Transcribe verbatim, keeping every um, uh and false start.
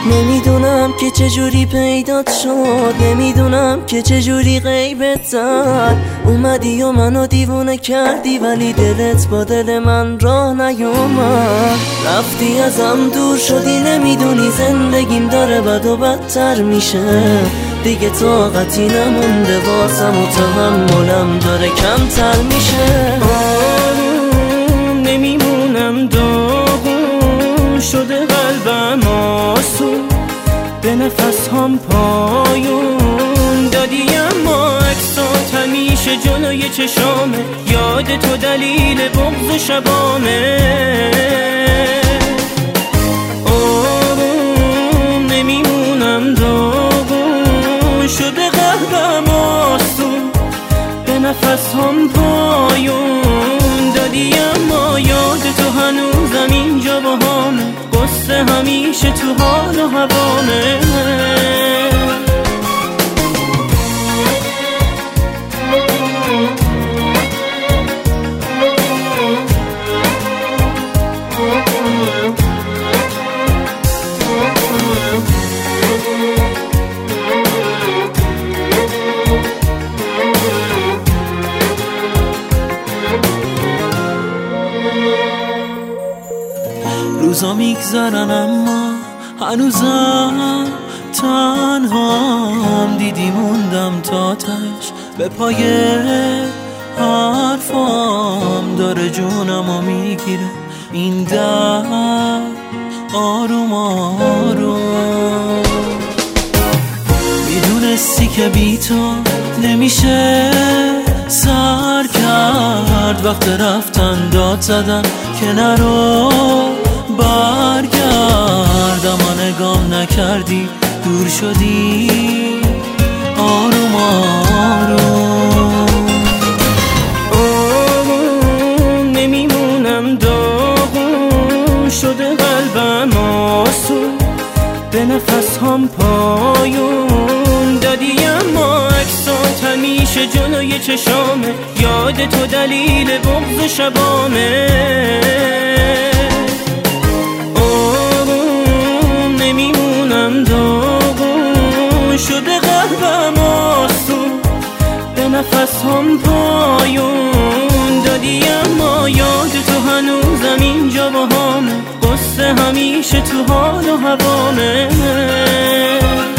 نمیدونم که چجوری پیدات شد، نمیدونم که چجوری غیبت زد. اومدی و منو دیوونه کردی ولی دلت با دل من راه نیومد. رفتی ازم دور شدی، نمیدونی زندگیم داره بد و بدتر میشه. دیگه طاقتی نمونده واسم و تحملم داره کمتر میشه. آروم نمیمونم، داغون شده قلبم آسون، به نفس هم پایون دادی اما عکسات همیشه جلوی چشامه. یاد تو دلیل بغض و شبامه. آروم نمیمونم، داغون شده قلبم آسون، به نفس هم پایون دادی اما یاد تو هنوزم اینجا با همه. قصه همیشه تو حال و هوامه. روزا میگذرن اما هنوزم تنهام، دیدی موندم تا تش به پای حرفام. داره جونمو میگیره این در آروم آروم. میدونستی که بی تو نمیشه سر کرد، وقت رفتن داد زدن که نرو برگرد. اما نگام نکردی دور شدی آروم آروم. آروم نمیمونم، داغون شده قلبم آسون، به نفس هم پایون دادی اما عکسات همیشه جلوی چشامه. یاد تو دلیل بغض و شبامه. نمیمونم، داغون شده قلبم آسون، به نفس هم پایون دادی اما یاد تو هنوزم اینجا با همه. قصه همیشه تو حال و هوامه.